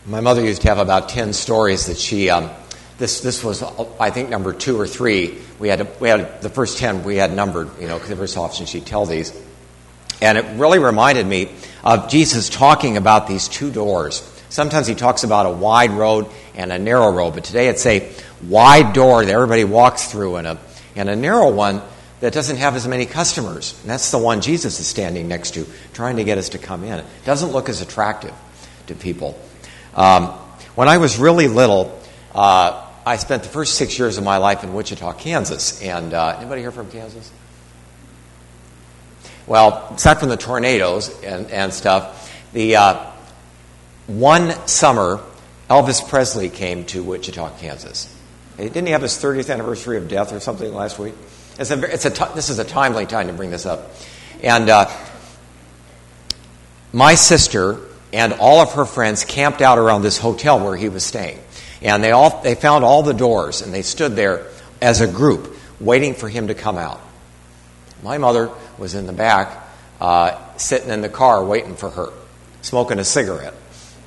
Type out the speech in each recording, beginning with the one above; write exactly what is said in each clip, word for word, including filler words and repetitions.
My mother used to have about ten stories that she, um, this this was, I think, number two or three. We had, we had the first ten we had numbered, you know, because every so often she'd tell these. And it really reminded me of Jesus talking about these two doors. Sometimes he talks about a wide road and a narrow road, but today it's a wide door that everybody walks through and a, and a narrow one that doesn't have as many customers. And that's the one Jesus is standing next to, trying to get us to come in. It doesn't look as attractive to people. Um, when I was really little, uh, I spent the first six years of my life in Wichita, Kansas. And uh, anybody here from Kansas? Well, aside from the tornadoes and, and stuff, the uh, one summer, Elvis Presley came to Wichita, Kansas. Didn't he have his thirtieth anniversary of death or something last week? It's a, it's a t- this is a timely time to bring this up. And uh, my sister and all of her friends camped out around this hotel where he was staying. And they all they found all the doors, and they stood there as a group waiting for him to come out. My mother was in the back, uh, sitting in the car waiting for her, smoking a cigarette.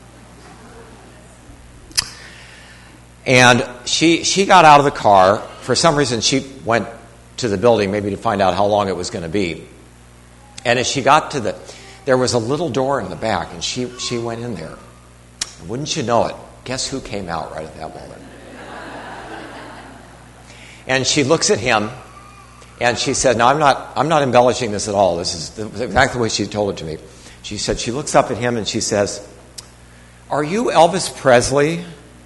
And she she got out of the car. For some reason, she went to the building, maybe to find out how long it was going to be. And as she got to the, there was a little door in the back, and she, she went in there. And wouldn't you know it, guess who came out right at that moment? And she looks at him, and she said, "No, I'm not I'm not embellishing this at all. This is the, exactly the way she told it to me." She said, she looks up at him, and she says, "Are you Elvis Presley?"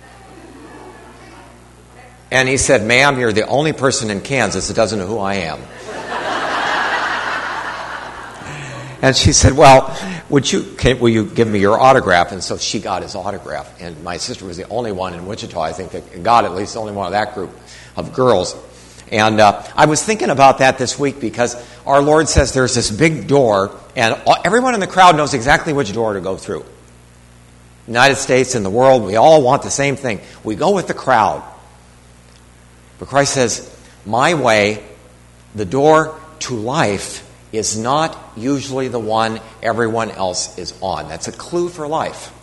And he said, "Ma'am, you're the only person in Kansas that doesn't know who I am." And she said, "Well, would you can, will you give me your autograph?" And so she got his autograph. And my sister was the only one in Wichita, I think, that got at least the only one of that group of girls. And uh, I was thinking about that this week because our Lord says there's this big door, and everyone in the crowd knows exactly which door to go through. United States and the world, we all want the same thing. We go with the crowd. But Christ says, my way, the door to life, is not usually the one everyone else is on. That's a clue for life.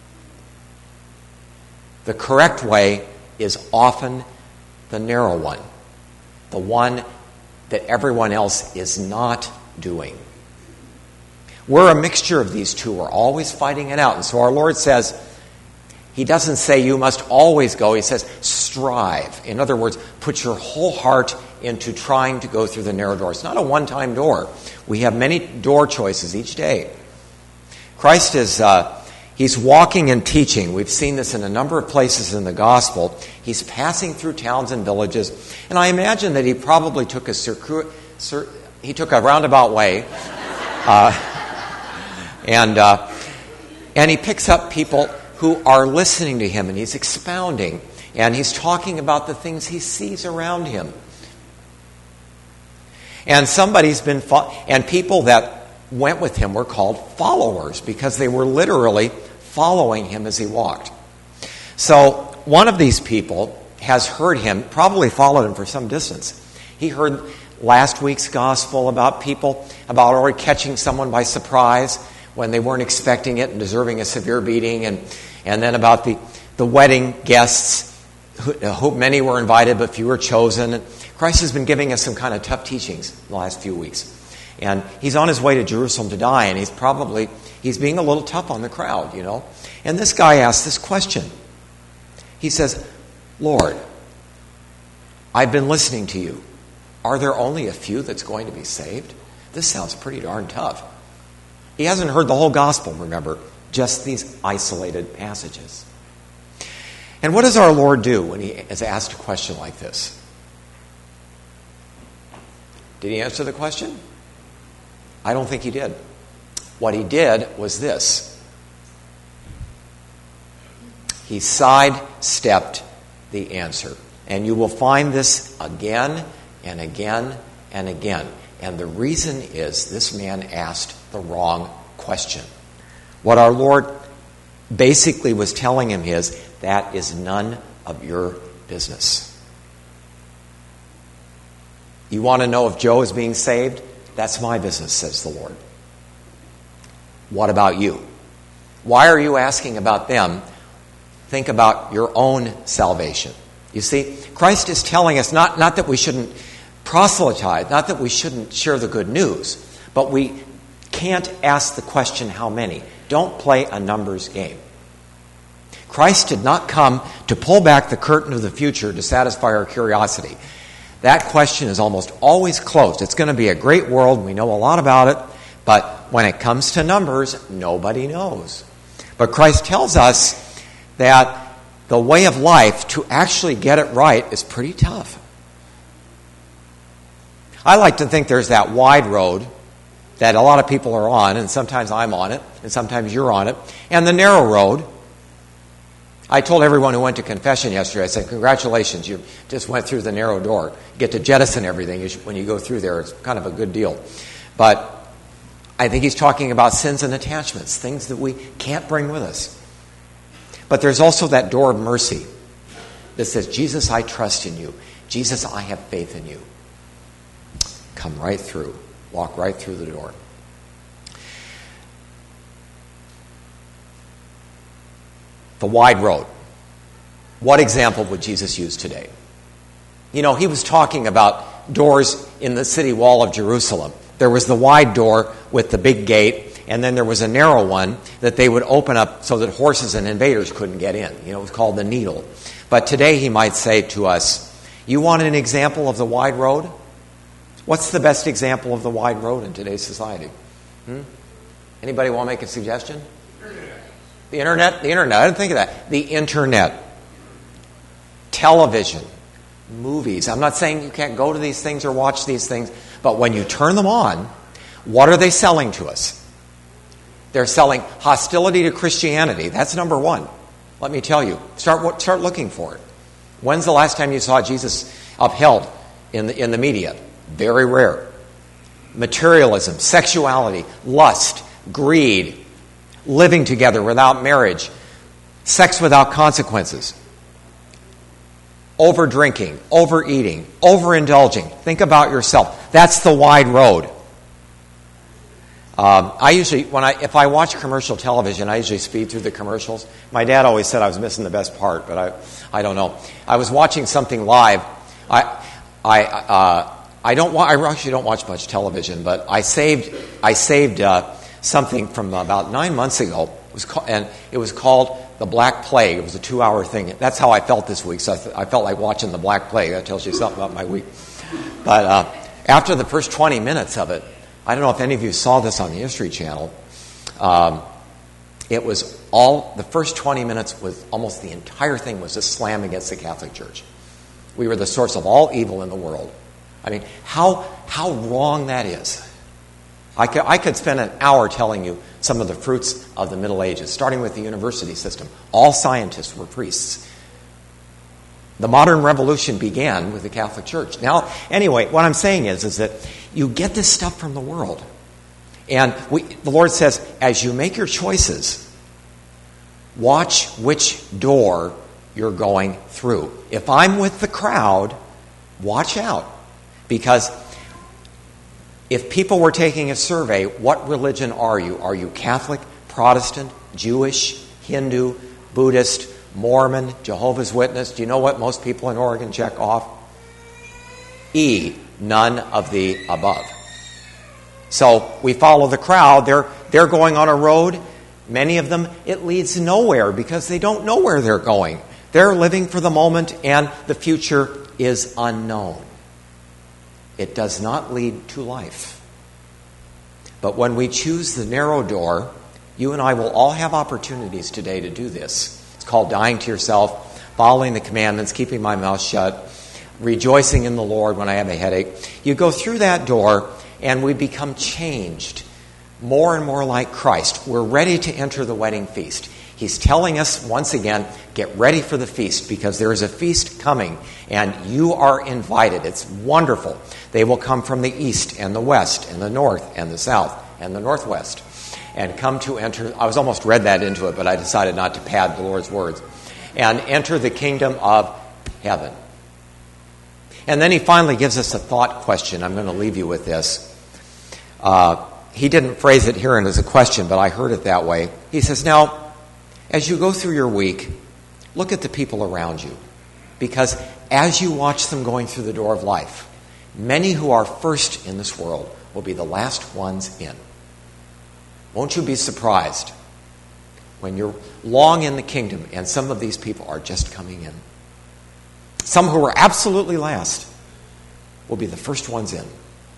The correct way is often the narrow one, the one that everyone else is not doing. We're a mixture of these two. We're always fighting it out. And so our Lord says, He doesn't say you must always go. He says strive. In other words, put your whole heart into trying to go through the narrow door. It's not a one-time door. We have many door choices each day. Christ is, uh, he's walking and teaching. We've seen this in a number of places in the gospel. He's passing through towns and villages. And I imagine that he probably took a circuit, cir- he took a roundabout way. Uh, and, uh, and he picks up people who are listening to him, and he's expounding, and he's talking about the things he sees around him. And somebody's been, fo- and people that went with him were called followers because they were literally following him as he walked. So one of these people has heard him, probably followed him for some distance. He heard last week's gospel about people, about already catching someone by surprise when they weren't expecting it and deserving a severe beating, and And then about the, the wedding guests, who, who many were invited but few were chosen. And Christ has been giving us some kind of tough teachings the last few weeks. And he's on his way to Jerusalem to die, and he's probably, he's being a little tough on the crowd, you know. And this guy asks this question. He says, "Lord, I've been listening to you. Are there only a few that's going to be saved?" This sounds pretty darn tough. He hasn't heard the whole gospel, remember. Just these isolated passages. And what does our Lord do when he is asked a question like this? Did he answer the question? I don't think he did. What he did was this. He sidestepped the answer. And you will find this again and again and again. And the reason is this man asked the wrong question. What our Lord basically was telling him is, that is none of your business. You want to know if Joe is being saved? That's my business, says the Lord. What about you? Why are you asking about them think about your own salvation. You see, Christ is telling us not, not that we shouldn't proselytize, not that we shouldn't share the good news, but we can't ask the question, how many? Don't play a numbers game. Christ did not come to pull back the curtain of the future to satisfy our curiosity. That question is almost always closed. It's going to be a great world. We know a lot about it. But when it comes to numbers, nobody knows. But Christ tells us that the way of life to actually get it right is pretty tough. I like to think there's that wide road that a lot of people are on, and sometimes I'm on it, and sometimes you're on it, and the narrow road. I told everyone who went to confession yesterday, I said, congratulations, you just went through the narrow door. You get to jettison everything when you go through there. It's kind of a good deal. But I think he's talking about sins and attachments, things that we can't bring with us. But there's also that door of mercy that says, Jesus, I trust in you. Jesus, I have faith in you. Come right through. Walk right through the door. The wide road. What example would Jesus use today? You know, he was talking about doors in the city wall of Jerusalem. There was the wide door with the big gate, and then there was a narrow one that they would open up so that horses and invaders couldn't get in. You know, it was called the needle. But today he might say to us, you want an example of the wide road? What's the best example of the wide road in today's society? Hmm? Anybody want to make a suggestion? The internet? The internet. I didn't think of that. The internet. Television. Movies. I'm not saying you can't go to these things or watch these things, but when you turn them on, what are they selling to us? They're selling hostility to Christianity. That's number one. Let me tell you. Start start looking for it. When's the last time you saw Jesus upheld in the, in the media? Very rare. Materialism, sexuality, lust, greed, living together without marriage, sex without consequences, over-drinking, overeating, overindulging. Think about yourself. That's the wide road. Um, I usually, when I if I watch commercial television, I usually speed through the commercials. My dad always said I was missing the best part, but I, I don't know. I was watching something live. I, I, uh, I don't. Wa- I actually don't watch much television, but I saved. I saved uh, something from about nine months ago. It was called, and it was called The Black Plague. It was a two-hour thing. That's how I felt this week. So I, th- I felt like watching The Black Plague. That tells you something about my week. But uh, after the first twenty minutes of it, I don't know if any of you saw this on the History Channel. Um, it was all the first twenty minutes was almost the entire thing was a slam against the Catholic Church. We were the source of all evil in the world. I mean, how how wrong that is. I could, I could spend an hour telling you some of the fruits of the Middle Ages, starting with the university system. All scientists were priests. The modern revolution began with the Catholic Church. Now, anyway, what I'm saying is, is that you get this stuff from the world. And we, the Lord says, as you make your choices, watch which door you're going through. If I'm with the crowd, watch out. Because if people were taking a survey, what religion are you? Are you Catholic, Protestant, Jewish, Hindu, Buddhist, Mormon, Jehovah's Witness? Do you know what most people in Oregon check off? E, none of the above. So we follow the crowd. They're, they're going on a road. Many of them, it leads nowhere because they don't know where they're going. They're living for the moment and the future is unknown. It does not lead to life. But when we choose the narrow door, you and I will all have opportunities today to do this. It's called dying to yourself, following the commandments, keeping my mouth shut, rejoicing in the Lord when I have a headache. You go through that door and we become changed, more and more like Christ. We're ready to enter the wedding feast. He's telling us once again, get ready for the feast because there is a feast coming and you are invited. It's wonderful. They will come from the east and the west and the north and the south and the northwest and come to enter. I was almost read that into it, but I decided not to pad the Lord's words. And enter the kingdom of heaven. And then he finally gives us a thought question. I'm going to leave you with this. Uh, he didn't phrase it here as a question, but I heard it that way. He says, now, as you go through your week, Look at the people around you. Because as you watch them going through the door of life, many who are first in this world will be the last ones in. Won't you be surprised when you're long in the kingdom and some of these people are just coming in? Some who are absolutely last will be the first ones in.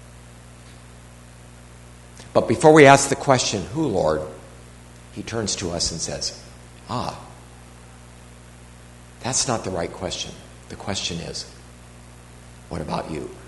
But before we ask the question, who, Lord? He turns to us and says, ah, that's not the right question. The question is, what about you?